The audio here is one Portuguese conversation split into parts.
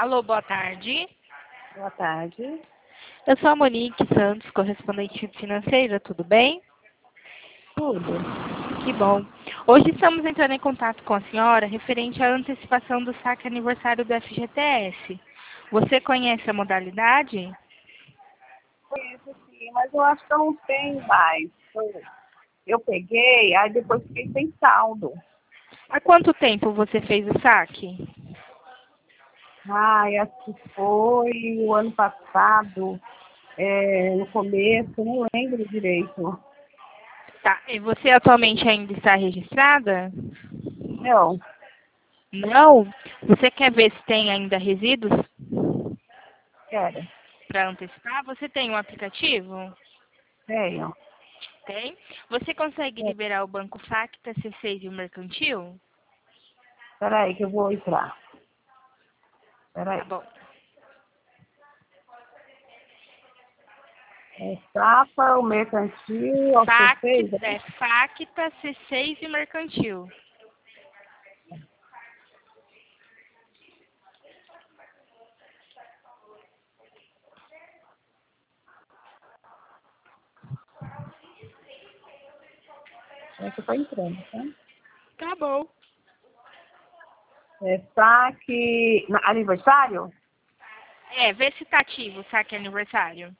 Alô, boa tarde. Boa tarde. Eu sou a Monique Santos, correspondente financeira, tudo bem? Tudo. Que bom. Hoje estamos entrando em contato com a senhora referente à antecipação do saque aniversário do FGTS. Você conhece a modalidade? Conheço sim, mas eu acho que eu não tenho mais. Eu peguei, aí depois fiquei sem saldo. Há quanto tempo você fez o saque? Ai, acho que foi o ano passado, no começo, não lembro direito. Tá. E você atualmente ainda está registrada? Não, Não? Você quer ver se tem ainda resíduos quero. para antecipar? Você tem um aplicativo? Tenho. Tem. Você consegue É, liberar o Banco Facta, C6 e o Mercantil? Peraí que eu vou entrar. Tá Peraí. bom. Safra, o mercantil, ao C6, Facta, C6 e Mercantil. que eu tô entrando, tá? Tá bom. Saque, aniversário? Vê se tá ativo o saque aniversário.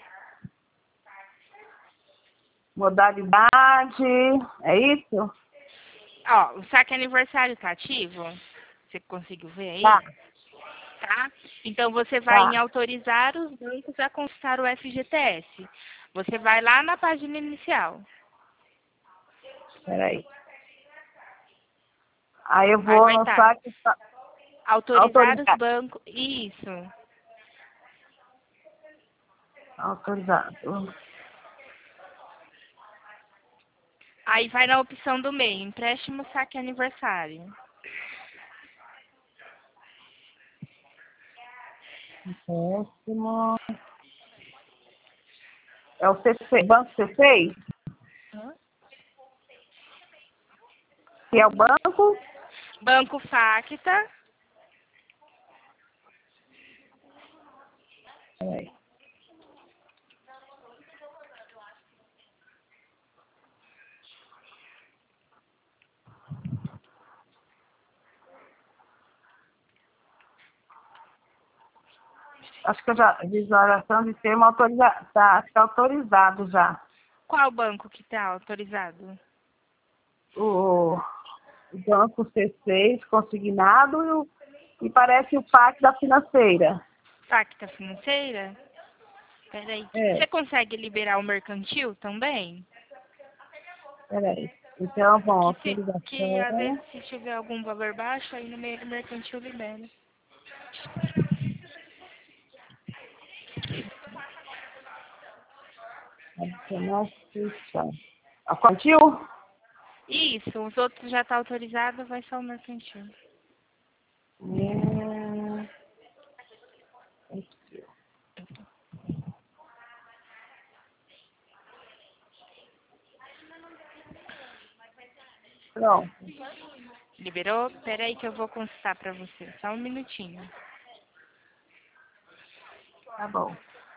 Modalidade, é isso? Ó, o saque aniversário tá ativo? Você conseguiu ver Tá, aí? Tá? Então você vai tá. em autorizar os bancos a consultar o FGTS. Você vai lá na página inicial. Peraí. Aí eu Aí vou vai no estar site autorizar os autorizado. bancos. Isso. Autorizado. Aí vai na opção do meio, empréstimo saque aniversário. Péssimo. É o C6, Banco C6? Hã? Que é o banco? Banco Facta. Peraí. Acho que eu já, visualização de termo autorizado. Tá, acho que é autorizado já. Qual banco que está autorizado? O, o banco C6 consignado e parece o PAC da financeira. Facta Financeira? Peraí. É, Você consegue liberar o mercantil também? peraí. Então, bom, Que às vezes autorização. se tiver algum valor baixo, aí no meio do mercantil libera. Adicionar ficha. A quantil? Isso, os outros já tá autorizado, vai só o mercantil. Hum, Pronto, Liberou? Peraí que eu vou consultar pra você. Só um minutinho. tá bom.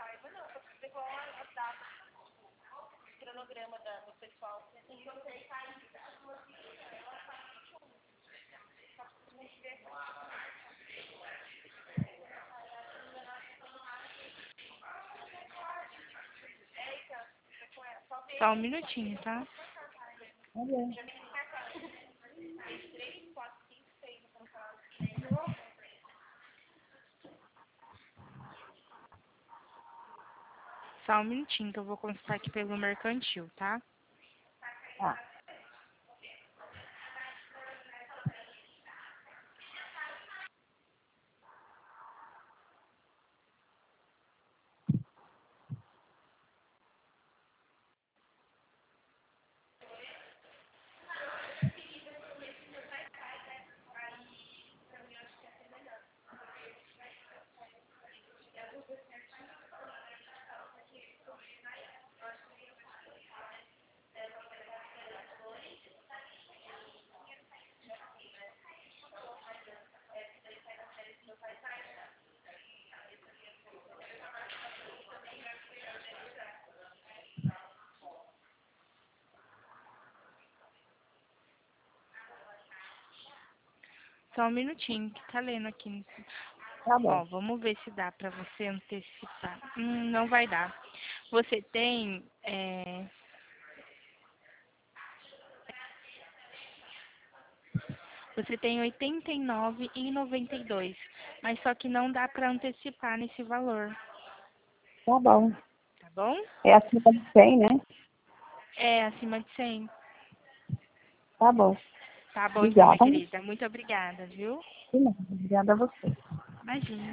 Só um minutinho, tá? Tá bom. Só um minutinho que eu vou consultar aqui pelo mercantil, tá? Tá. Só um minutinho, que tá lendo aqui. Tá bom. Ó, vamos ver se dá pra você antecipar. Não vai dar. Você tem, você tem 89,92, mas só que não dá pra antecipar nesse valor, Tá bom. tá bom? É acima de 100, né? É acima de 100. Tá bom. Tá bom então, minha Obrigada. querida. Muito obrigada, viu? De nada. Obrigada a você. Imagina.